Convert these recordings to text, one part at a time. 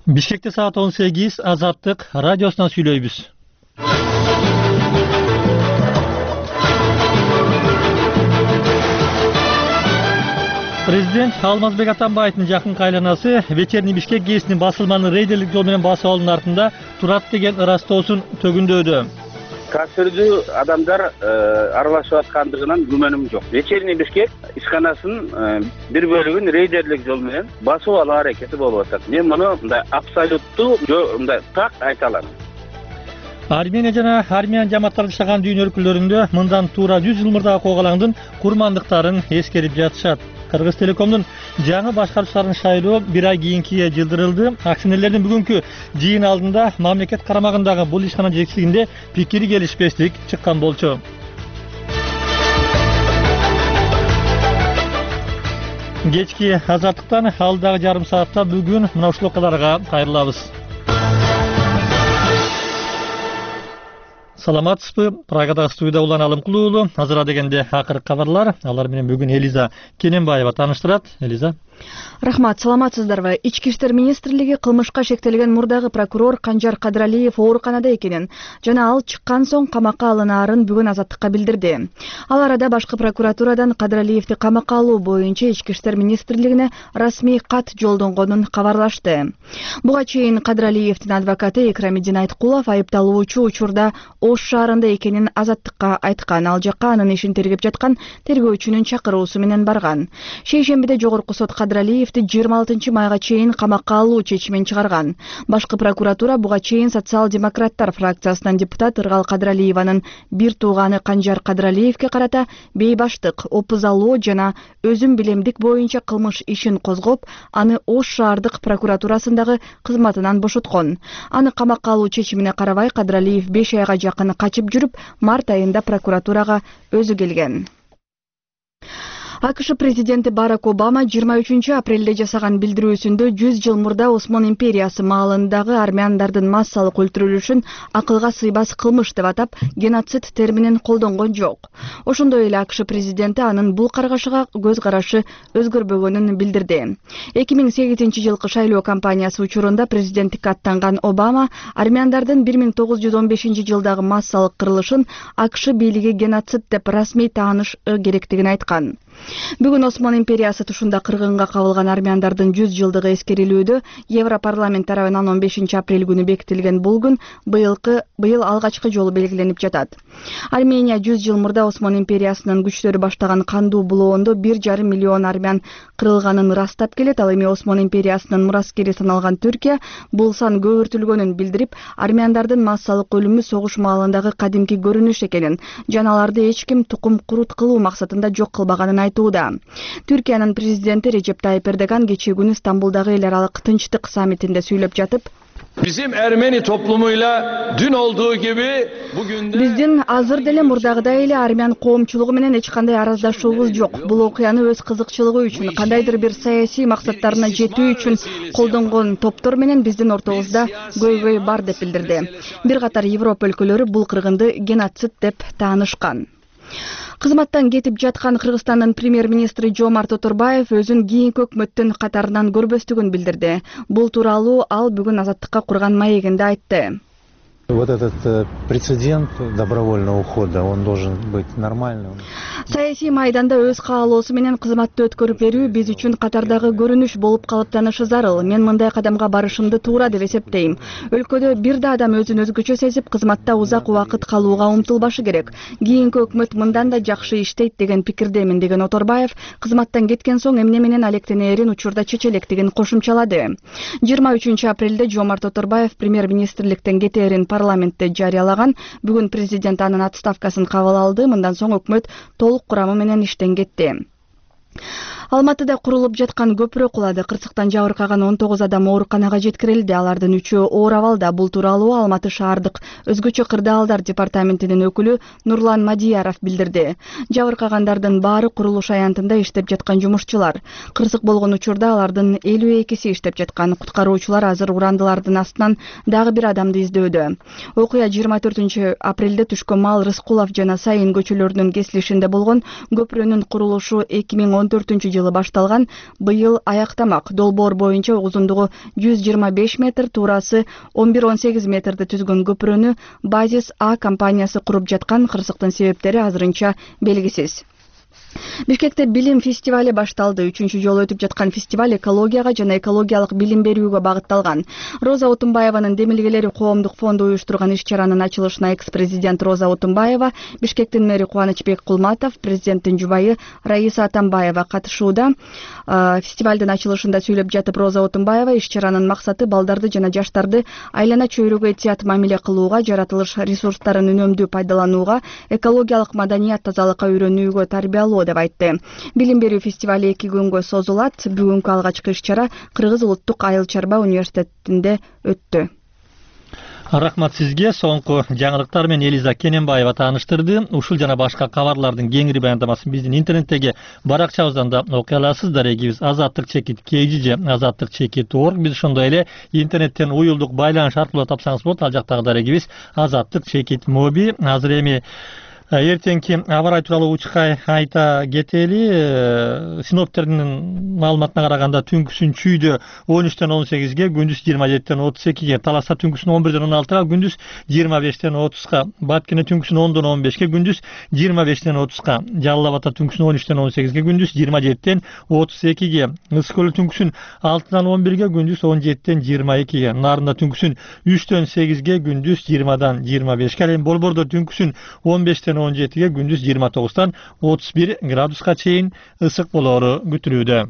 Бишкекте саат 18 Азаттык радиосунан сүйлөйбүз. Президент Алмазбек Атамбаевдин жакын кайланасы Вечерний Бишкек гезитинин басылманын рейдерлик жол менен басып алуунун артында турат деген ырастоосун төгүндөдү. Касырдуу адамдар аралашып аткандыгынан күмөнүм жок. Вечерний Бишкек ишканасынын бир бөлүгүн рейдерлик жол менен басып алуу аракети болуп атат. Мен муну мындай абсолюттуу мындай так айта алам. Армения жана армян жамааттары жашаган дүйнө өлкөлөрүндө мындан туура 100 жыл мурдагы когалаңдын курмандыктарын эскерип жатышат. Кыргыз Телекомдун жаңы башкаруучуларын шайлоо бир ай кийинкиге жылдырылды. Акционерлердин бүгүнкү жыйын алдында мамлекет карамагындагы бул ишкана жетекчилигинде пикир келишпестик чыккан болчу. Кечки Азаттыктан алдагы жарым саатта бүгүн мына ушул окуяларга кайрылабыз. Саламатсызбы? Прагадагы студияда Улан Алымкулуу уулу. Азыр дегенде акыркы кабарлар. Алар менен бүгүн Элиза Кененбаева тааныштырат. Элиза. Рахмат, саламатсыздарбы? Ички иштер министрлиги кылмышка шектелген мурдагы прокурор Канжар Кадралиев ооруканада экенин жана ал чыккан соң камакка алынаарын бүгүн Азаттыкка билдирди. Ал арада башкы прокуратурадан Кадралиевди камакка алуу боюнча Ички иштер министрлигине расмий кат жолдонгонун кабарлашты. Буга чейин Кадралиевдин адвокаты Экрамидин Айткулов айыпталуучу учурда Ош шаарында экенин Азаттыкка айткан. Ал жакка анын ишин тергеп жаткан тергөөчүнүн чакыруусу менен барган. Шейшембиде жогорку сот Кадралиевди 26 майга чейин камакка алуу чечимин чыгарган. Башкы прокуратура буга чейин социал-демократтар фракциясынан депутат Ыргал Кадралиеванын бир тууганы Канжар Кадралиевге карата бейбаштык, опузалоо жана өзүм билемдик боюнча кылмыш ишин козгоп, аны Ош шаардык прокуратурасындагы кызматынан бошоткон. Аны камакка алуу чечимине карабай Кадралиев 5 айга жакын качып жүрүп, март айында прокуратурага өзү келген. АКШ президенти Барак Обама 23 апрелде жасаган билдирүүсүндө 100 жыл мурда Осман империясы маалындагы армяндардын массалык өлтүрүлүшүн акылга сыйбас кылмыш деп атап, геноцид терминин колдонгон жок. Ошондой эле АКШ президенти анын бул каргашыга көз карашы өзгөрбөгөнүн билдирди. 2008 жылкы шайлоо кампаниясы учурунда президенттикке аттанган Обама армяндардын 1915 жылдагы массалык кырылышын АКШ бийлиги геноцид деп расмий тааныш керектигин айткан. Бүгүн Осман империясы тушунда кыргынга кабылган армяндардын 100 жылдыгы эскерилүүдө Европарламент тарабынан 15 апрель күнү бекитилген бул күн быйыл алгачкы жолу белгиленип жатат. Армения 100 жыл мурда Осман империясынын күчтөрү баштаган кандуу булоондо 1,5 миллион армян кырылганын ырастап келет. Ал эми Осман империясынын мураскери саналган Түркия бул сан көбөртүлгөнүн билдирип, армяндардын массалык өлүмү согуш маалындагы кадимки көрүнүш экенин жана аларды эч ким тукум курут кылуу максатында жок кылбаганын айтууда. Түркиянын президенти Режеп Тайып Эрдоган кечээ күнү Стамбулдагы эл аралык тынчтык саммитинде сүйлөп жатып, Bizim Ermeni toplumuyla dün olduğu gibi bugün de биздин азыр деле мурдагыдай эле армян коомчулугу менен эч кандай араздашуубуз жок. Бул окуяны өз кызыкчылыгы үчүн, кандайдыр бир саясий максаттарына жетүү үчүн колдонгон топтор менен биздин ортобузда көйгөй бар деп билдирди. Бир катар Европа өлкөлөрү бул кыргынды геноцид деп таанышкан. Кызматтан кетип жаткан Кыргызстандын премьер-министри Жомарт Оторбаев өзүн кийинки өкмөттүн катарынан көрбөстүгүн билдирди. Бул тууралуу ал бүгүн Азаттыкка курган маегинде айтты. Вот этот прецедент добровольного ухода, он должен быть нормальным. Саясий майданда өз каалоосу менен кызматты өткөрүп берүү биз үчүн катардагы көрүнүш болуп калыптанышы зарыл. Мен мындай кадамга барышымды туура деп эсептейм. Өлкөдө бир да адам өзүн өзгөчө сезип, кызматта узак убакыт калууга умтулбашы керек. Кийинки өкмөт мындан да жакшы иштейт деген пикирдемин деген Оторбаев кызматтан кеткен соң эмне менен алектенээрин учурда чечелектигин кошумчалады. 23 апрелде Жомарт Оторбаев премьер-министрликтен кетээрин парламентте жарыялаган. Бүгүн президент анын отставкасын кабыл алды. Мындан соң өкмөт толук курамы менен иштен кетти. Алматыда курулуп жаткан көпүрө кулады. Кырсыктан жабыркаган 19 адам ооруканага жеткирилди. Алардын 3-өө оор абалда. Бул тууралуу Алматы шаардык өзгөчө кырдаалдар департаментинин өкүлү Нурлан Мадияров билдирди. Жабыркагандардын баары курулуш аянтында иштеп жаткан жумушчулар. Кырсык болгон учурда алардын 52си иштеп жаткан. Куткаруучулар азыр урандылардын астынан дагы бир адамды издөөдө. Окуя 24 апрелде түшкөн Мал Рыскулов жана Сайын көчөлөрүнүн кесилишинде болгон. Көпүрөнүн курулушу 2014 жылы башталган, быйыл аяктамак. Долбоор боюнча узундугу 125 метр, туурасы 11-18 метрди түзгөн көпүрөнү Базис А компаниясы куруп жаткан. Кырсыктын себептери азырынча белгисиз. Бишкекте билим фестивали башталды. 3-чү жолу өтүп жаткан фестиваль экологияга жана экологиялык билим берүүгө багытталган. Роза Отунбаеванын Демилгелери коомдук фонду уюштурган иш-чаранын ачылышына экс-президент Роза Отунбаева, Бишкектин мэри Кубанычбек Кулматов, президенттин жубайы Раиса Атамбаева катышууда. Фестивалдын ачылышында сүйлөп жатып Роза Отунбаева иш-чаранын максаты балдарды жана жаштарды айлана чөйрөгө этият мамиле кылууга, жаратылыш ресурстарын үнөмдүү пайдаланууга, экологиялык маданият, тазалыкка үйрөнүүгө тарбиялоо деп айтты. Билим берүү фестивали 2 күнгө созулат. Бүгүнкү алгачкы иш-чара Кыргыз улуттук айыл чарба университетинде өттү. Рахмат сизге. Соңку жаңылыктар менен Элиза Кененбаева тааныштырды. Ушул жана башка кабарлардын кеңири баяндамасын биздин интернеттеги баракчабыздан да окуй аласыз. Дарегибиз azatlyk-kgj azatlyk-org. Биз ошондой эле интернеттен уюлдук байланыш аркылуу тапсаңыз болот. Ал жактагы дарегибиз azatlyk-mobi. Азыр эми эртеңки аба ырайы тууралуу учкай айта кетели. Синоптиктердин маалыматына караганда түнкүсүн Чүйдө 13-тен 18-ге, күндүз 27-тен 32-ге, Таласта түнкүсүн 11-ден 16-га, күндүз 25-тен 30-га, Баткене түнкүсүн 10-дон 15-ге, күндүз 25-тен 30-га, Жалал Абадта түнкүсүн 13-тен 18-ге, күндүз 27-тен 32-ге, Ысыкөлдө түнкүсүн 6-дан 11-ге, күндүз 17-тен 22-ге, Нарында түнкүсүн 3-төн 8-ге, күндүз 20-дан 25-ге, Болбордо түнкүсүн 15-тен 17-ге, күндүз 29-тан 31 градуска чейин ысык болоору күтүлүүдө.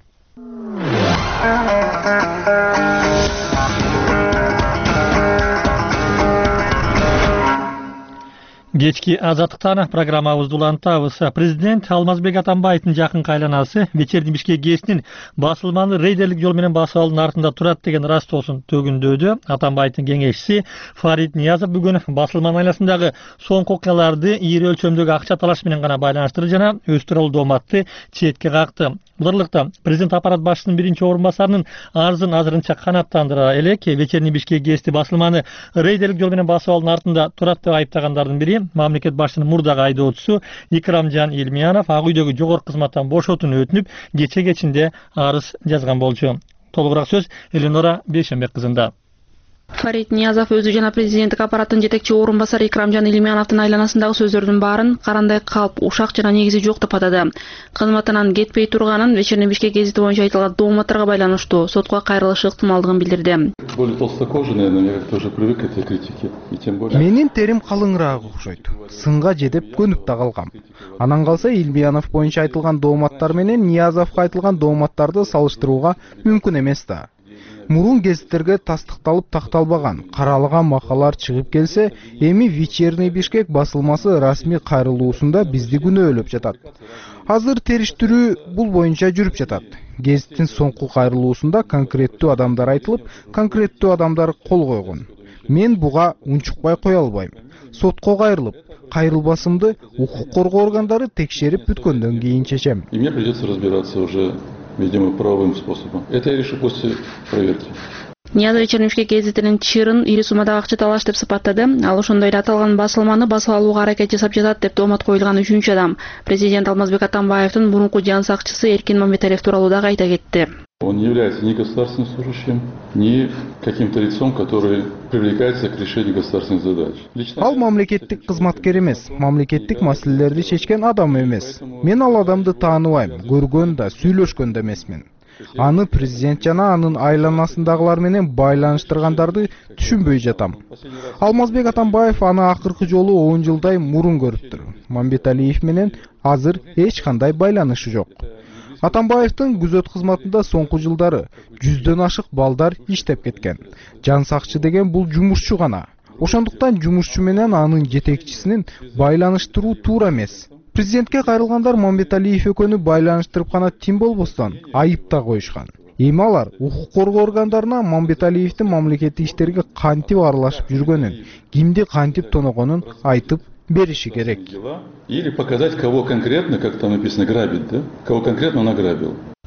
Кечки азаттыктан программабызды улантабыз. Президент Алмазбек Атамбаевдин жакын айланасы вечерний Бишкек гезитинин басылманы рейдерлик жол менен басып алуунун артында турат деген растоосун төгүндөдү. Атамбаевдин кеңешчиси Фарид Ниязов бүгүн басылман айласындагы соңку окуяларды ийри өлчөмдөгү акча талаш менен гана байланыштырды жана өз тууралуу дооматты четке какты. Буларлыкта президент аппарат башчысынын биринчи орун басарынын арызын азырынча канааттандыра элек. Вечерний Бишкек гезити басылманы рейдерлик жол менен басып алуунун артында турат деп айыптагандардын бири мамлекет башчысынын мурдагы айдоочусу Икрамжан Илмиянов ак үйдөгү жогорку кызматтан бошотууну өтүнүп, кечинде арыз жазган болчу. Толугураак сөз Эленора Бейшенбек кызында. Фарид Ниязов өзү жана президенттик аппараттын жетекчи орун басары Икрамжан Илмияновдун айланасындагы сөздөрдүн баарын карандай калп, ушак жана негизи жок деп атады. Кызматынан кетпей турганын вечерний Бишкек гезити боюнча айтылган дооматтарга байланыштуу сотко кайрылышы ыктымалдыгын билдирди. Более толстокожий, наверное, я тоже привык к этой критике. И тем более... Менин терим калыңыраак окшойт. Сынга жедеп көнүп да калгам. Анан калса Илмиянов боюнча айтылган дооматтар менен Ниязовго айтылган дооматтарды салыштырууга мүмкүн эмес да. Мурун гезиттерге тастыкталып такталбаган, каралган макалалар чыгып келсе, эми вечерний Бишкек басылмасы расмий кайрылуусунда бизди күнөөлөп жатат. Азыр териштирүү бул боюнча жүрүп жатат. Гезиттин соңку кайрылуусунда конкреттүү адамдар айтылып, конкреттүү адамдар кол койгон. Мен буга унчукпай кое албайм. Сотко кайрылбасымды укук коргоо органдары текшерип бүткөндөн кийин чечем. И мне придется разбираться уже, видимо, правовым способом. Это я решу после проверки. Ниязов вечерний Бишкек гезитинин чырын ири суммадагы акча талаш деп сыпаттады. Ал ошондой эле аталган басылманы басып алууга аракет жасап жатат деп доомат коюлган 3-чү адам. Президент Алмазбек Атамбаевдин мурунку жан сакчысы Эркин Мамбеталиев тууралуу дагы айта кетти. Он не является ни государственным служащим, ни каким-то лицом, который привлекается к решению государственных задач. Ал мамлекеттик кызматкер эмес, мамлекеттик маселелерди чечкен адам эмес. Мен ал адамды тааныбайм, көргөн да, сүйлөшкөн да эмесмин. Аны президент жана анын айланасындагылар менен байланыштыргандарды түшүнбөй жатам. Алмазбек Атамбаев аны акыркы жолу 10 жылдай мурун көрүптүр. Мамбеталиев менен азыр эч кандай байланышы жок. Атамбаевдин күзөт кызматында соңку жылдары 100дөн ашык балдар иштеп кеткен. Жан сакчы деген бул жумушчу гана. Ошондуктан жумушчу менен анын жетекчисинин байланыштыруу туура эмес. Президентке кайрылгандар Мамбеталиев экөөнү байланыштырып гана тим болбостон айып да коюшкан. Эми алар укук коргоо органдарына Мамбеталиевдин мамлекеттик иштерге кантип аралашып жүргөнүн, кимди кантип тоногонун айтып бериши керек. Или показать, кого конкретно, как там написано, грабит, да? Кого конкретно он ограбил.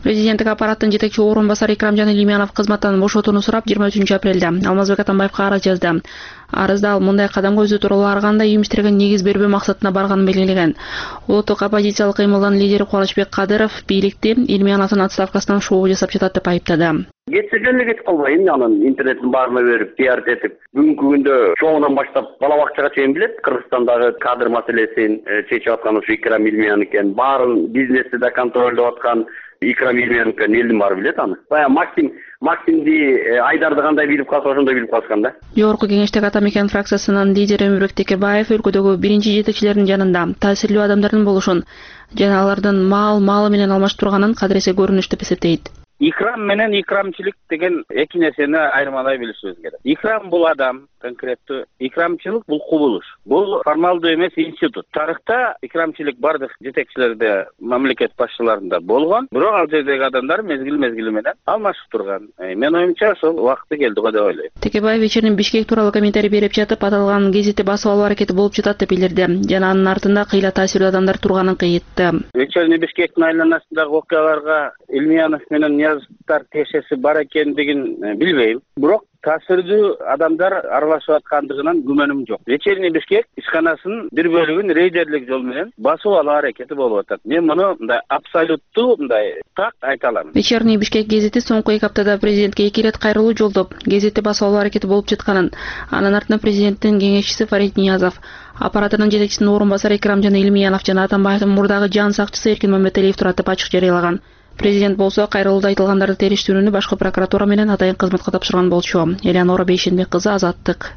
Президенттик аппараттын жетекчи орун басары Икрамжан Илимянов кызматтан бошотууну сурап 23 апрелде Алмазбек Атамбаевга арыз жазды. Арызда ал мындай кадамга өзү тууралуу ар кандай үймүштөргө негиз бербөө максатына барганын белгилеген. Улуттук оппозициялык кыймылдын лидери Кубанычбек Кадыров бийликти Илимяновдун отставкасынан шоу жасап жатат деп айыптады. Кетсегенде кетип калбай, эми анан интернеттин баарына берип, пиар этип, бүгүнкү күндө чоңунан баштап бала бакчага чейин билет, Кыргызстандагы кадр маселесин чечип аткан ушу Икрам Илимянов экен, баарын бизнести да контролдоп аткан Икрам Илимянов экен, элдин баары билет аны. Баягы Максимди Айдарды кандай билип калса, ошондой билип калышкан да. Жогорку кеңештеги Ата Мекен фракциясынын лидери Өмүрбек Текебаев өлкөдөгү биринчи жетекчилердин жанында таасирлүү адамдардын болушун жана алардын малы менен алмаштырганын кадыресе көрүнүш деп эсептейт. Икрам менен икрамчылык деген эки нерсени айырмалай билишибиз керек. Икрам бул адам, конкреттүү. Икрамчылык бул кубулуш. Бул формалдуу эмес институт. Тарыхта икрамчылык бардык жетекчилерде, мамлекет башчыларында болгон, бирок ал жердеги адамдар мезгил менен алмашып турган. Мен оюмча ошол убакыты келди го деп ойлойм. Текебаев вечерин Бишкек тууралуу комментарий берип жатып, аталган гезитти басып алуу аракети болуп жатат деп билдирди. Жана анын артында кыйла таасирлүү адамдар турганын кыйытты. Вечерний Бишкектин айланасындагы окуяларга Илимянов менен Ниязовдор тиешеси бар экендигин билбейм. Бирок таасирдүү адамдар аралашып аткандыгынан күмөнүм жок. Вечерний Бишкек ишканасын бир бөлүгүн рейдерлик жол менен басып алуу аракети болуп атат. Мен муну мындай абсолюттуу мындай так айта алам. Вечерний Бишкек гезити соңку 2 аптада президентке 2 ирет кайрылуу жолдоп, гезитти басып алуу аракети болуп жатканын, анын артынан президенттин кеңешчиси Фарид Ниязов, аппаратынын жетекчисинин орун басары Икрамжан Илимянов жана Атамбаевдин мурдагы жан сакчысы Эркин Мамметалиев турат деп ачык жарыялаган. Президент болсо кайрылууда айтылгандарды териштирүүнү башкы прокуратура менен атайын кызматка тапшырган болчу. Элеонора Бейшенбек кызы, Азаттык.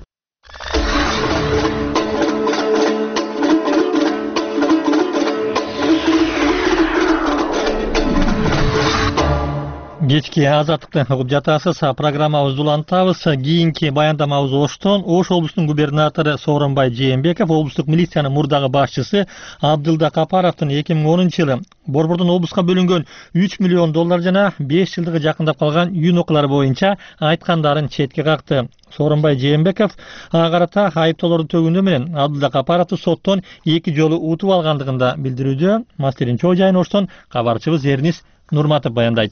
Кечки Азаттыктан угуп жатасыз. Программабызды улантабыз. Кийинки баяндамабыз Оштон. Ош облусунун губернатору Сооронбай Жээнбеков облустук милициянын мурдагы башчысы Абдылда Капаровдун 2010-жылы Борбордон облуска бөлүнгөн 3 миллион доллар жана 5 жылдыгы жакындап калган үйүн окуялары боюнча айткандарын четке какты. Сооронбай Жээнбеков ага карата айыптоолорду төгүндөө менен Абдылда Капаровду соттон 2 жолу утуп алгандыгында билдирүүдө. Мастерин чоо жайын Оштон кабарчыбыз Эрнис Нурматов баяндайт.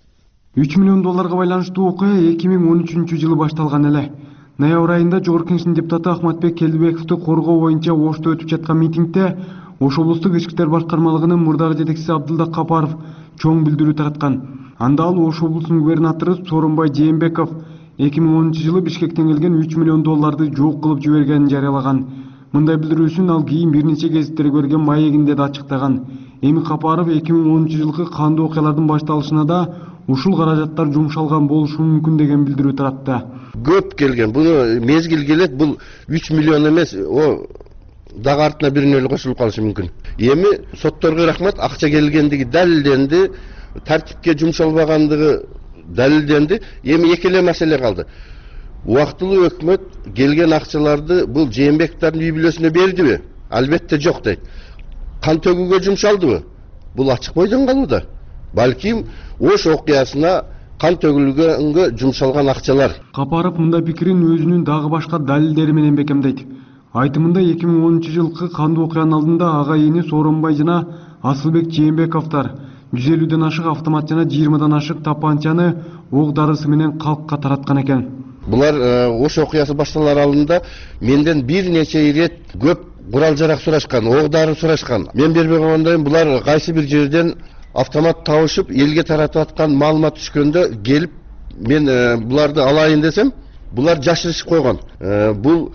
3 миллион долларга байланыштуу окуя 2013-жылы башталган эле. Ноябрь айында Жогорку Кеңештин депутаты Ахматбек Келдибековду коргоо боюнча Ошто өтүп жаткан митингде Ош облустук ички иштер башкармалыгынын мурдагы жетекчиси Абдылда Капаров чоң билдирүү тараткан. Анда ал Ош облусунун губернатору Сооронбай Жээнбеков 2010-жылы Бишкектен келген 3 миллион долларды жок кылып жибергенин жарыялаган. Мындай билдирүүсүн ал кийин бир нече гезиттерге берген маегинде да ачыктаган. Эми Капаров 2010-жылкы кандуу окуялардын башталышына да ушул каражаттар жумшалган болушу мүмкүн деген билдирүү таратты. Көп келген. Буну мезгил келет, бул 3 миллион эмес, о дагы артына бир нөлү кошулуп калышы мүмкүн. Эми сотторго рахмат, акча келгендиги далилденди, тартипке жумшалбагандыгы далилденди. Эми эки эле маселе калды. Убактылуу өкмөт келген акчаларды бул Жээнбековдун үй бүлөсүнө бердиби? Албетте жок дейт. Кан төгүүгө жумшалдыбы? Бул ачык бойдон калууда. Балким Ош окуясына кан төгүлгөнгө жумшалган акчалар. Капаров мындай пикирин өзүнүн дагы башка далилдери менен бекемдейт. Айтымында 2010-жылкы кандуу окуянын алдында ага эни Сооронбай жана Асылбек Жээнбековдор 150ден ашык автомат жана 20дан ашык тапанчаны ок дарысы менен калкка тараткан экен. Булар Ош окуясы башталар алдында менден бир нече ирет көп курал жарак сурашкан, ок дары сурашкан. Мен бербей койгондойм, булар кайсы бир жерден автомат табышып, элге таратып аткан маалымат түшкөндө келип, мен буларды алайын десем, булар жашырышып койгон. Бул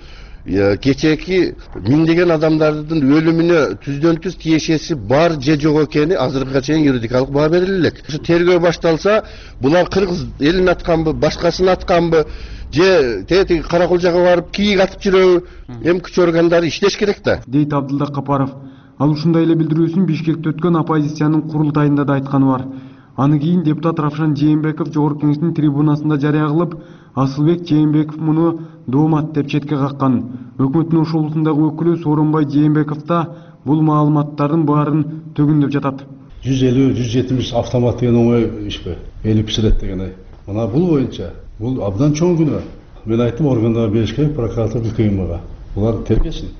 кечээки миңдеген адамдардын өлүмүнө түздөн түз тиешеси бар же жок экени азыркыга чейин юридикалык баа бериле элек. Ушу тергөө башталса, булар кыргыз элин атканбы, башкасын атканбы, же теги Каракулжага барып кийик атып жүрөбү? Эми күч органдары иштеш керек да. Дейт Абдылда Капаров. Ал ушундай эле билдирүүсүн Бишкекте өткөн оппозициянын курултайында да айтканы бар. Аны кийин депутат Равшан Жээнбеков Жогорку Кеңештин трибунасында жарыя кылып, Асылбек Жээнбеков муну доомат деп четке каккан. Өкмөттүн Ош облусундагы өкүлү Сооронбай Жээнбеков да бул маалыматтардын баарын төгүндөп жатат. 150-170 автомат деген оңой ишпи? 50 пистолет деген. Мына бул боюнча бул абдан чоң күнөө. Мен айттым органдарга бериш керек, прокуратура КМга. Булар тергесин.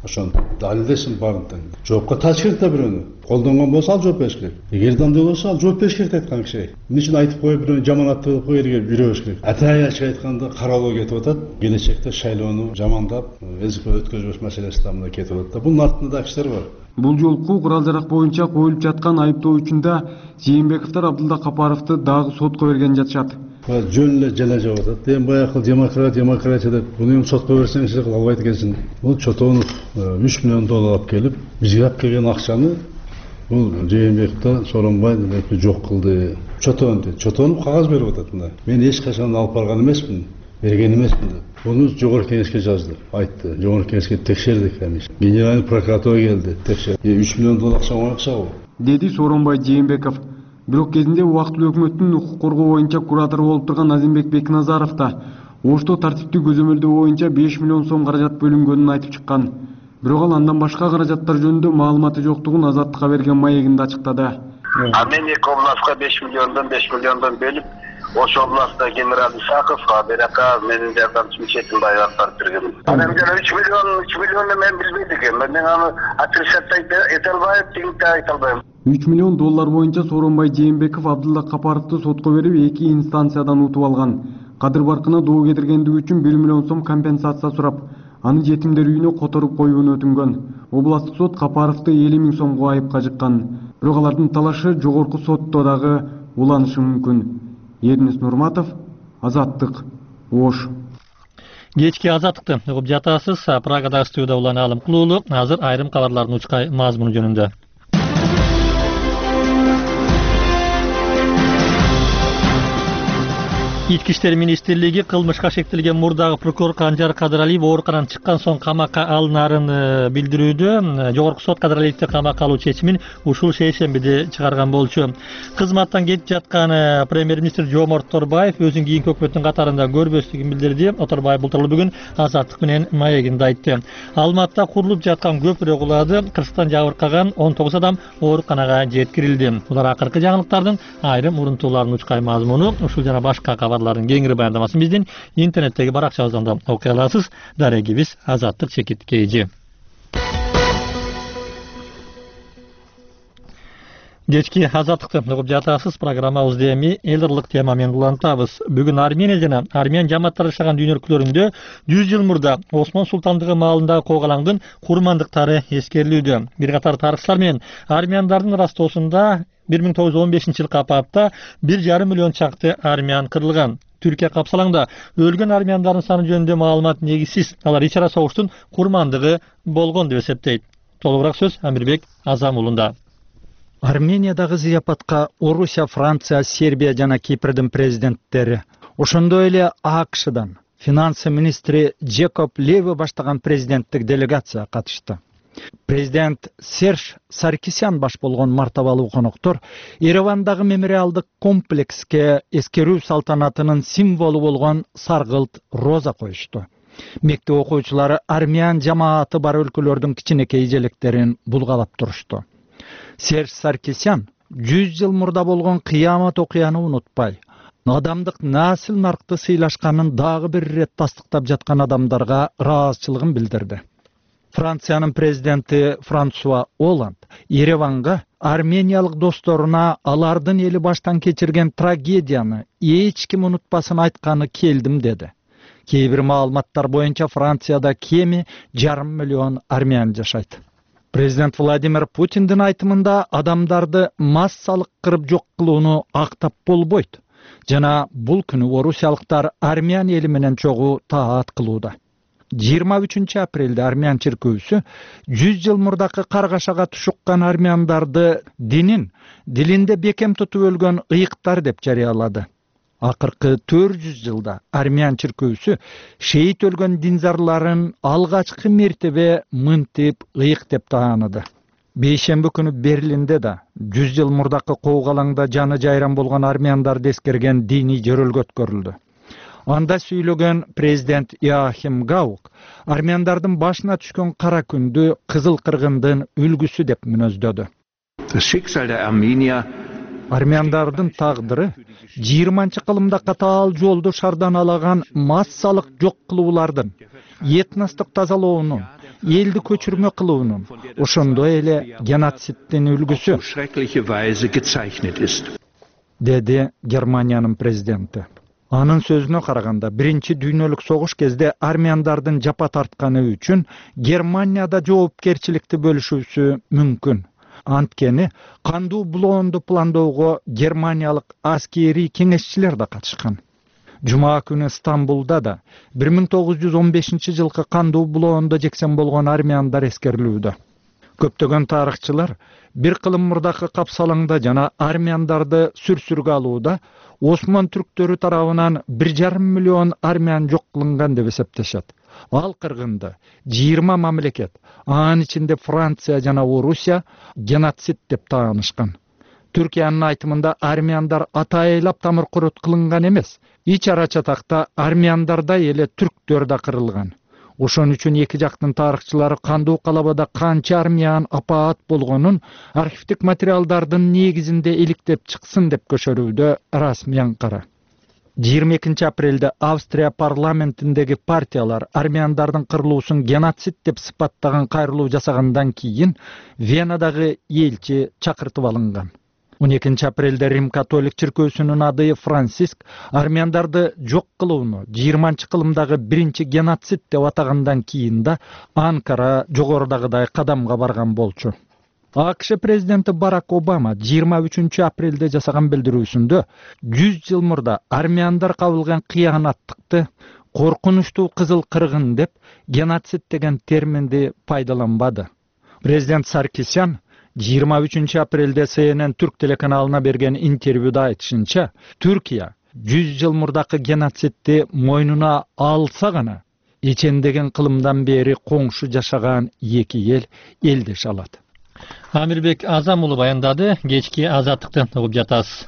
Ошон далилдесин бардын. Жоопко тартыш керек да бирөөнү. Колдонгон болсо ал жооп бериш керек. Эгер андай болсо ал жооп бериш керек айткан киши. Эмне үчүн айтып коюп бирөөнү жаман аттап коюп жүрөбүш керек. Атай ачык айтканда каралоо кетип атат. Келечекте шайлоону жамандап, эзип өткөзбөш маселеси да мына кетип атат да. Бунун артында да кишилер бар. Бул жолку курал-жарак боюнча коюлуп жаткан айыптоо үчүндө Жээнбековдор Абдулла Капаровду дагы сотко берген жатышат. Жөн эле жана жаап атат. Эми баягы демократия деп буну сотко берсең иши кыла албайт экенсиң. Бул Чотонов 3 миллион доллар алып келип, бизге алып келген акчаны бул Жээнбековдо Сооронбай деп жок кылды. Чотонов кагаз берип атат мына. Мен эч качан алып барган эмесмин, берген эмесмин деп. Буну жогорку кеңешке жазды, айтты. Жогорку кеңешке текшердик эми. Генеральный прокуратура келди, текшерди. 3 миллион доллар акча оңой акчабы? Деди Сооронбай Жээнбеков. Бирок кезинде убактылуу өкмөттүн укук коргоо боюнча куратору болуп турган Азимбек Бекназаров да Ошто тартиптүү көзөмөлдөө боюнча 5 миллион сом каражат бөлүнгөнүн айтып чыккан. Бирок ал андан башка каражаттар жөнүндө маалыматы жоктугун Азаттыкка берген маегинде ачыктады. Мен эки областка 5 миллиондон бөлүп, Ош областта генерал Исаковга, Берака менин жардамчым Четинбай акtarып берген. Анан 3 миллионду мен билбейт экенмин. Мен аны отрицать эте албайм, тигинти айта албайм. 3 миллион доллар боюнча Сооронбай Жээнбеков Абдулла Капаровду сотко берип, 2 инстанциядан утуп алган. Кадыр баркына доо кетиргендиги үчүн 1 миллион сом компенсация сурап, аны жетимдер үйүнө которуп коюуну өтүнгөн. Областтык сот Капаровду 50 000 сомго айыпка жыккан. Бирок алардын талашы жогорку сотто дагы уланышы мүмкүн. Ернис Нурматов, Азаттык, Ош. Кечки Азаттыкты угуп жатасыз. Прагадагы студияда улан Алым Кулуулу. Азыр айрым кабарлардын учкай мазмуну жөнүндө. Ички иштер министрлиги кылмышка шектелген мурдагы прокурор Канжар Кадыралиев ооруканадан чыккан соң камакка алынаарын билдирүүдө. Жогорку сот Кадыралиевди камакка алуу чечимин ушул шейшембиде чыгарган болчу. Кызматтан кетип жаткан премьер-министр Жомарт Торбаев өзүн кийинки өкмөттүн катарында көрбөстүгүн билдирди. Торбаев бул тууралуу бүгүн Азаттык менен маегинде айтты. Алматыда курулуп жаткан көпүрө кулады. Кырсыктан жабыркаган 19 адам ооруканага жеткирилди. Булар акыркы жаңылыктардын айрым урунтууларынын учкай мазмуну. Ушул жана башка кабарлардын кеңири баяндамасын биздин интернеттеги баракчабыздан да окуй аласыз. Дарегибиз Азаттык чекит KG. Кечки Азаттыкты угуп жатасыз. Программабызды эми элдырлык тема менен улантабыз. Бүгүн Армения жана армян жамааттары жашаган дүйнө өлкөлөрүндө 100 жыл мурда Осман султандыгы маалындагы когалаңдын курмандыктары эскерилүүдө. Бир катар тарыхчылар менен армяндардын растоосунда 1915-жылкы апатта 1,5 миллион чакты армян кырылган. Түркия капсалаңда өлгөн армяндардын саны жөнүндө маалымат негизсиз. Алар ич ара согуштун курмандыгы болгон деп эсептейт. Толугураак сөз Амирбек Азам уулунда. Армениядагы зыяпатка Орусия, Франция, Сербия жана Кипрдин президенттери, ошондой эле АКШдан финансы министри Джекоб Леви баштаган президенттик делегация катышты. Президент Серж Саркисян баш болгон мартабалуу коноктор Еревандагы мемориалдык комплекске эскерүү салтанатынын символу болгон саргылт роза коюшту. Мектеп окуучулары армян жамааты бар өлкөлөрдүн кичинекей желектерин булгалап турушту. Серж Саркисян 100 жыл мурда болгон кыямат окуяны унутпай, адамдык насыл наркты сыйлашканын дагы бир ирет тастыктап жаткан адамдарга ыраазычылыгын билдирди. Франциянын президенти Франсуа Олланд Ереванга армениялык досторуна алардын эли баштан кечирген трагедияны эч ким унутпасын айтканы келдим деди. Кээ бир маалыматтар боюнча Францияда кеми 1,5 миллион армян жашайт. Президент Владимир Путиндин айтымында адамдарды массалык кырып жок кылууну актап болбойт. Жана бул күнү орусиялыктар армян эли менен чогуу таат кылууда. 23 апрелде армян чиркөөсү 100 жыл мурдакы каргашага тушуккан армяндарды динин, дилинде бекем тутуп өлгөн ыйыктар деп жарыялады. Акыркы 400 жылда армян чиркөөсү шейит өлгөн динзарларын алгачкы мертебе мынтип ыйык деп тааныды. Бейшемби күнү Берлинде да 100 жыл мурдакы коугалаңда жаны жайран болгон армяндарды эскерген диний жөрөлгө өткөрүлдү. Анда сүйлөгөн президент Иоахим Гаук армяндардын башына түшкөн кара күндү кызыл кыргындын үлгүсү деп мүнөздөдү. Das Schicksal der Armenier армяндардын тагдыры 20-кылымда катаал жолду шарданалаган массалык жок кылуулардын, этностук тазалоонун, элди көчүрмө кылуунун, ошондой эле геноциддин үлгүсү, деди Германиянын президенти. Анын сөзүнө караганда, биринчи дүйнөлүк согуш кезде армяндардын жапа тартканы үчүн Германияда жоопкерчиликти бөлүшүүсү мүмкүн. Анткени кандуу булоонду пландоого германиялык аскерий кеңешчилер да катышкан. Жума күнү Стамбулда да 1915 жылкы кандуу булоонду жексен болгон армяндар эскерилүүдө. Көптөгөн тарыхчылар бир кылым мурдакы капсалаңда жана армяндарды сүрсүргө алууда Осман түрктөрү тарабынан 1,5 миллион армян жок кылынган деп эсептешет. Ал кыргынды 20 мамлекет, анын ичинде Франция жана Орусия геноцид деп таанышкан. Түркиянын айтымында армяндар атайылап тамыр курут кылынган эмес. Ич ара чатакта армяндардай эле түрктөр да кырылган. Ошон үчүн эки жактын тарыхчылары кандуу калабада канча армян апаат болгонун архивдик материалдардын негизинде иликтеп чыксын деп көчөрүүдө расмий Анкара. 22 апрелде Австрия парламентиндеги партиялар армяндардын кырылуусун геноцид деп сыпаттаган кайрылуу жасагандан кийин Венадагы элчи чакыртып алынган. 12 апрелде Рим католик чиркөөсүнүн адайы Франциск армяндарды жок кылууну 20-кылымдагы биринчи геноцид деп атагандан кийин да Анкара жогорудагыдай кадамга барган болчу. АКШ президенти Барак Обама 23 апрелде жасаган билдирүүсүндө 100 жыл мурда армяндар кабылган кыянаттыкты коркунучтуу кызыл кыргын деп геноцид деген терминди пайдаланбады. Президент Саркисян 23 апрелде CNN Түрк телеканалына берген интервьюда айтышынча, Түркия 100 жыл мурдакы геноцидти мойнуна алса гана ичендеген кылымдан бери коңшу жашаган эки эл элдеш алат. Амирбек Азам уулу баяндады. Кечки азаттыктан угуп жатасыз.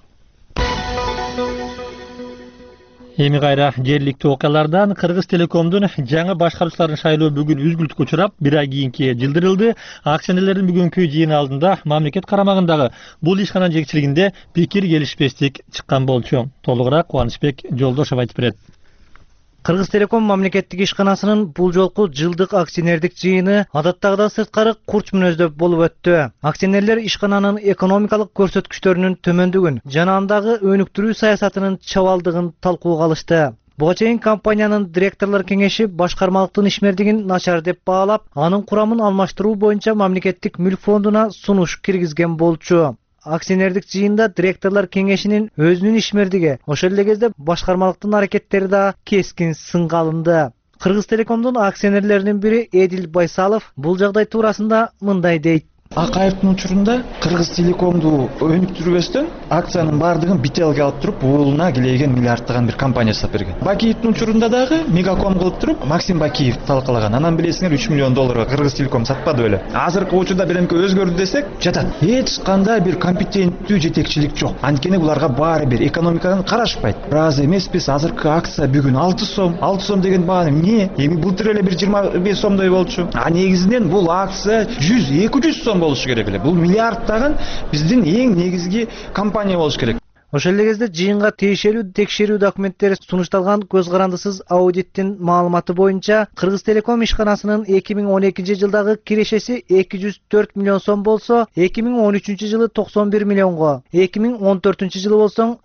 Эми кайра жергиликтүү окуялардан Кыргыз Телекомдун жаңы башкаруучуларын шайлоо бүгүн үзгүлтүккө учурап, бир ай кийинки жылдырылды. Акционерлердин бүгүнкү жыйын алдында мамлекет карамагындагы бул ишкананын жетекчилигинде пикир келишпестик чыккан болчу. Толугураак Кубанычбек Жолдошов айтып берет. Кыргыз Телеком мамлекеттик ишканасынын бул жолку жылдык акционердик жыйыны адаттагыдан сырткары курч мүнөздө болуп өттү. Акционерлер ишкананын экономикалык көрсөткүчтөрүнүн төмөндүгүн жана андагы өнүктүрүү саясатынын чабалдыгын талкууга алышты. Буга чейин компаниянын директорлор кеңеши башкармалыктын ишмердигин начар деп баалап, анын курамын алмаштыруу боюнча мамлекеттик мүлк фондуна сунуш киргизген болчу. Акционердик жыйында директорлор кеңешинин өзүнүн ишмердиги, ошол эле кезде башкармалыктын аракеттери да кескин сынга алынды. Кыргыз Телекомдун акционерлеринин бири Эдил Байсалов бул жагдай туурасында мындай дейт. Акаевдин учурунда Кыргыз Телекомду өнүктүрбөстөн акциянын бардыгын бителге алып туруп, уулуна келеген миллиардтаган бир компания жасап берген. Бакиевдин учурунда дагы Мегаком кылып туруп, Максим Бакиев талкалаган. Анан билесиңер 3 миллион долларга Кыргыз Телеком сатпады беле. Азыркы учурда биремке өзгөрдү десек, жатат. Эч кандай бир компетенттүү жетекчилик жок. Анткени буларга баары бир экономикадан карашпайт. Раз эмеспиз, азыркы акция бүгүн 6 сом. 6 сом деген бааны эмне? Эми былтыр эле бир 25 сомдой болчу. А негизинен бул акция 100-200 сом болушу керек эле. Бул миллиардтаган биздин эң негизги компания болуш керек. Ошол эле кезде жыйынга тиешелүү текшерүү документтери сунушталган көз карандысыз аудиттин маалыматы боюнча Кыргыз Телеком ишканасынын 2012 жылдагы кирешеси 204 миллион сом болсо, 2013 жылы 91 миллионго, 2014 жылы болсо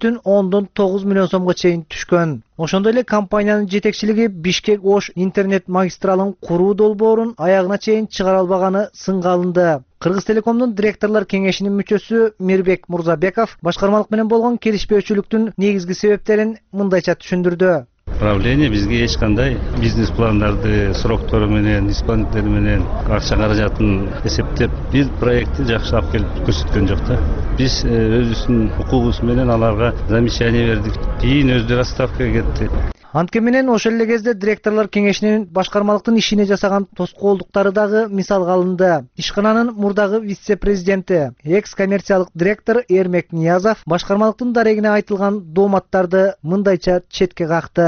3,9 миллион сомго чейин түшкөн. Ошондой эле компаниянын жетекчилиги Бишкек-Ош интернет магистралын куруу долбоорун аягына чейин чыгара албаганы сынга алынды. Кыргыз Телекомдун директорлор кеңешинин мүчөсү Мирбек Мурзабеков башкармалык менен болгон келишпөөчүлүктүн негизги себептерин мындайча түшүндүрдү. Правление бизге эч кандай бизнес пландарды, сроктору менен, исполнитель менен акча каражатын эсептеп, бир проектти жакшы алып келип көрсөткөн жок да. Биз өзүбүздүн укугубуз менен аларга замечание бердик. Кийин өздөрү отставкага кетти. Антке менен ошол эле кезде директорлор кеңешинин башкармалыктын ишине жасаган тоскоолдуктары дагы мисалга алынды. Ишкананын мурдагы вице-президенти, экс-коммерциялык директор Эрмек Ниязов башкармалыктын дарегине айтылган дооматтарды мындайча четке какты.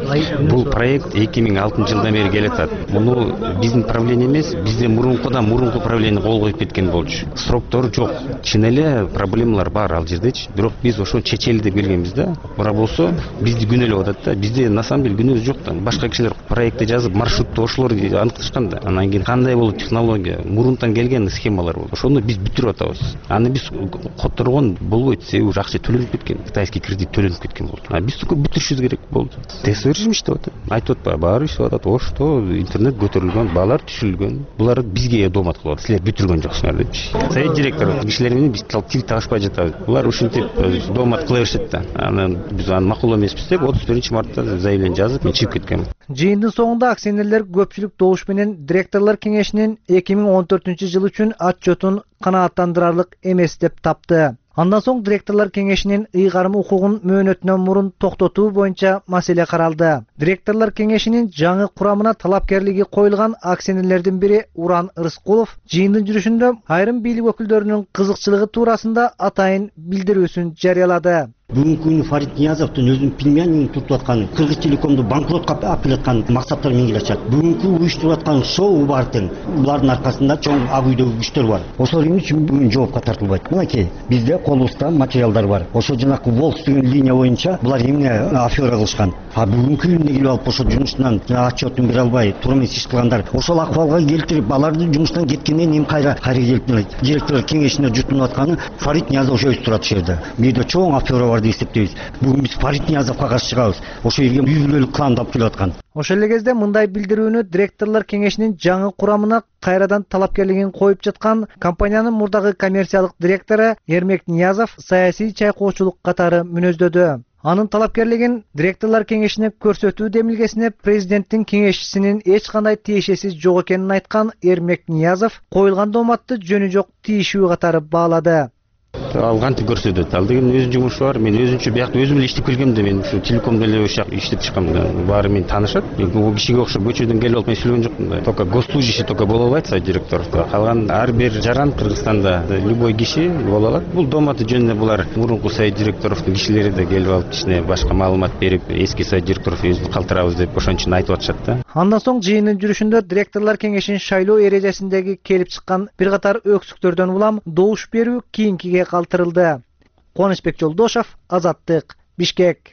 Бул проект 2006 жылдан бери келатат. Муну биздин правление эмес, бизде мурунку правление кол коюп кеткен болчу. Сроктор жок. Чын эле проблемалар бар ал жердечи. Бирок биз ошо чечели деп келгенбиз да. Бирок болсо бизди күнөөлөп атат да. Бизде на самом деле күнөөбүз жок да. Башка кишилер проектти жазып, маршрутты ошолор аныкташкан да. Анан кийин кандай болот технология, мурунтан келген схемалар болот. Ошону биз бүтүрүп атабыз. Аны биз которгон болбойт. Себеби уже акча төлөнүп кеткен. Кытайский кредит төлөнүп кеткен болду. Биз бүтүрүшүбүз керек болду. Тестовый режим иштеп атат. Айтып атпайбы, баары иштеп атат. Ошто интернет көтөрүлгөн, баалар түшүрүлгөн. Булар бизге доомат кылып атат. Силер бүтүргөн жоксуңар депчи. Совет директору кишилер менен биз тил табышпай жатабыз. Булар ушинтип доомат кыла беришет да. Анан биз аны макул эмеспиз деп 31-мартта заявление жазып, мен чыгып кеткем. Жыйындын соңунда акционерлер көпчүлүк добуш менен директорлор кеңешинин 2014-жыл үчүн отчетун канааттандырарлык эмес деп тапты. Андан соң директорлор кеңешинин ыйгарым укугун мөөнөтүнөн мурун токтотуу боюнча маселе каралды. Директорлор кеңешинин жаңы курамына талапкерлиги коюлган акционерлердин бири Уран Рыскулов жыйындын жүрүшүндө айрым бийлик өкүлдөрүнүн кызыкчылыгы туурасында атайын билдирүүсүн жарыялады. Бүгүнкү күнү Фарид Ниязовдун өзүнүн племяннигин туртуп атканы, Кыргыз Телекомду банкротко алып келаткан максаттар менен келишет. Бүгүнкү уюштуруп аткан шоу бар тең. Булардын аркасында чоң ак үйдөгү күчтөр бар. Ошол үчүн бүгүн жоопко тартылбайт. Мынакей, бизде колубузда материалдар бар. Ошо жанакы Волкс деген линия боюнча булар эмне афера кылышкан. А бүгүнкү күндө келип алып ошо жумуштан отчетун бере албай, туура эмес иш кылгандар. Ошол акыбалга келтирип, аларды жумуштан кеткенден кийин кайра келип директорлор кеңешине жутунуп атканы Фарид Ниязов өз турат жерде. Бирде чоң афера бар деп эсептейбиз. Бүгүн биз Фарид Ниязовго каршы чыгабыз. Ошо жерге үйгүлөлүк кланды алып келип аткан. Ошол эле кезде мындай билдирүүнү директорлор кеңешинин жаңы курамына кайрадан талапкерлигин коюп жаткан компаниянын мурдагы коммерциялык директору Эрмек Ниязов саясий чайкоочулук катары мүнөздөдү. Анын талапкерлигин директорлор кеңешине көрсөтүү демилгесине президенттин кеңешчисинин эч кандай тиешеси жок экенин айткан Эрмек Ниязов коюлган дооматты жөнү жок тиешүү катары баалады. Ал кантип көрсөтөт? Ал деген өзүнүн жумушу бар. Мен өзүнчө биякта өзүм эле иштеп келгемде, мен ушу телекомдо эле ошо иштеп чыккам. Баары мени таанышат. Мен бул кишиге окшоп көчөдөн келип алып мен сүйлөгөн жокмун. Только госслужащий только боло албайт, сайт директор. Калган ар бир жаран Кыргызстанда любой киши боло алат. Бул дооматы жөнүндө булар мурунку сайт директоровдун кишилери да келип алып ичине башка маалымат берип, эски сайт директоров өзүбүздү калтырабыз деп ошончун айтып атышат да. Андан соң жыйындын жүрүшүндө директорлор кеңешинин шайлоо эрежесиндеги келип чыккан бир катар өксүктөрдөн улам добуш берүү кийинкиге калтырылды. Кубанычбек Жолдошов, Азаттык, Бишкек.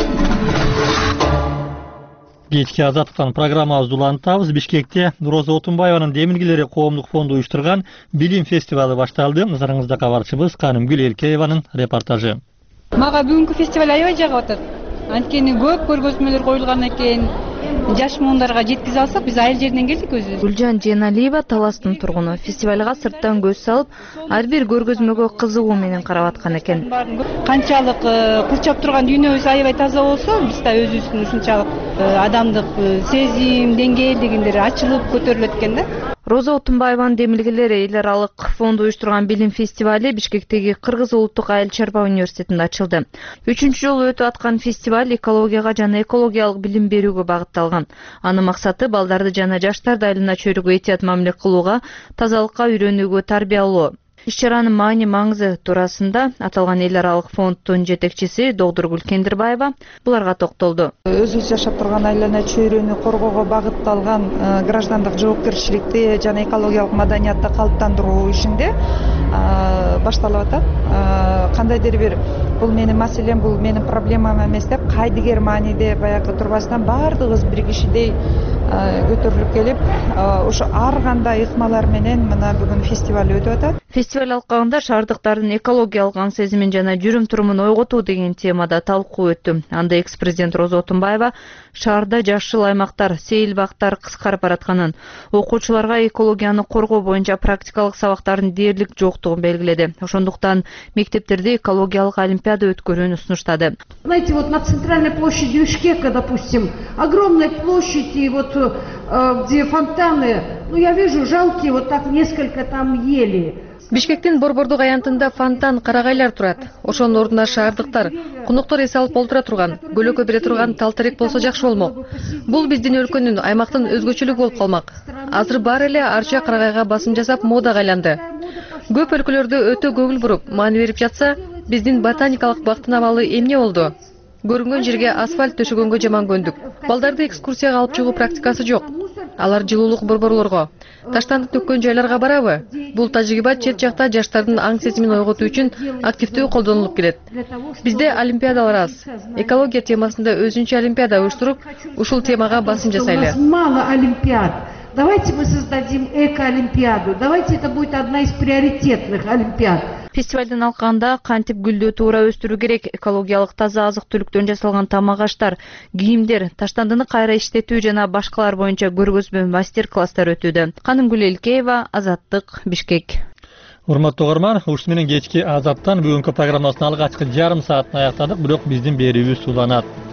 Кечки Азаттыктан программабызды улантабыз. Бишкекте Роза Отунбаеванын Демилгелери коомдук фонду уюштурган билим фестивалы башталды. Назарыңызда кабарчыбыз Канымгүл Элкееванын репортажы. Мага бүгүнкү фестиваль аябай жагып атат. Анткени көп көргөзмөлөр коюлган экен. Жаш муундарга жеткизе алсак, биз айыл жеринен келдик өзүбүз. Гүлжан Жeenалиева Таластын тургуну. Фестивалга сырттан көз салып, ар бир көргөзмөгө кызыгуу менен карап аткан экен. Канчалык курчап турган дүйнөбүз аябай таза болсо, биз да өзүбүздүн ушунчалык адамдык сезим деңгээлдигиндер ачылып көтөрүлөт экен да. Роза Отунбаеванын Демилгелери эл аралык фонду уюштурган билим фестивали Бишкектеги Кыргыз улуттук айыл чарба университетинде ачылды. 3-чү жолу өтүп аткан фестиваль экологияга жана экологиялык билим берүүгө багытталган. Анын максаты балдарды жана жаштарды айылына чөйрөгө этият мамиле кылууга, тазалыкка үйрөнүүгө тарбиялоо. Иш-чаранын маани маңызы туурасында аталган эл аралык фонддун жетекчиси Догдургүл Кендирбаева буларга токтолду. Өзүбүз жашап турган айлана чөйрөнү коргоого багытталган граждандык жоопкерчиликти жана экологиялык маданиятты калыптандыруу ишинде башталып атат. Кандайдыр бир бул менин маселем, бул менин проблемам эмес деп кайдыгер мааниде баягы турбастан баардыгыбыз бир кишидей көтөрүлүп келип, ошо ар кандай ыкмалар менен мына бүгүн фестиваль өтүп атат. Фестиваль алкагында шаардыктардын экологиялык аң сезимин жана жүрүм-турумун ойготуу деген темада талкуу өттү. Анда экс-президент Роза Отунбаева шаарда жашыл аймактар, сейил бактар кыскарып баратканын, окуучуларга экологияны коргоо боюнча практикалык сабактардын дээрлик жоктугун белгиледи. Ошондуктан мектептерде экологиялык олимпиада өткөрүүнү сунуштады. Знаете, вот на центральной площади Бишкека, допустим, огромная площадь, и вот где фонтаны, ну я вижу жалкие вот так несколько там ели. Бишкектин борбордук аянтында фонтан, карагайлар турат. Ошонун ордуна шаардыктар, конуктор эс алып олтура турган, көлөкө бере турган тал-терек болсо жакшы болмок. Бул биздин өлкөнүн, аймактын өзгөчөлүгү болуп калмак. Азыр баары эле арча карагайга басым жасап модага айланды. Көп өлкөлөрдө өтө көңүл буруп, маани берип жатса, биздин ботаникалык бактын абалы эмне болду? көрүнгөн жерге асфальт төшөгөнгө жаман көндүк. Балдарды экскурсияга алып чыгуу практикасы жок. Алар жылуулук борборлорго, таштанды төккөн жайларга барабы? Бул тажрыйба чет жакта жаштардын аң сезимин ойготуу үчүн активдүү колдонулуп келет. Бізде олимпиадалар аз. Экология темасында өзүнчө олимпиада уюштуруп, ушул темага басым жасайлы. Мало олимпиад. Давайте мы создадим эко-олимпиаду. Давайте это будет одна из приоритетных олимпиад. Фестивалдын алкагында кантип гүлдү туура өстүрүү керек, экологиялык таза азык-түлүктөн жасалган тамак-аштар, кийимдер, таштандыны кайра иштетүү жана башкалар боюнча көргөзмө мастер-класстар өтүүдө. Канымгүл Элкеева, Азаттык, Бишкек. Урматтуу угарман, ушуну менен кечки Азаттан бүгүнкү программасын алгачкы жарым саатын аяктадык, бирок биздин берүүбүз уланат.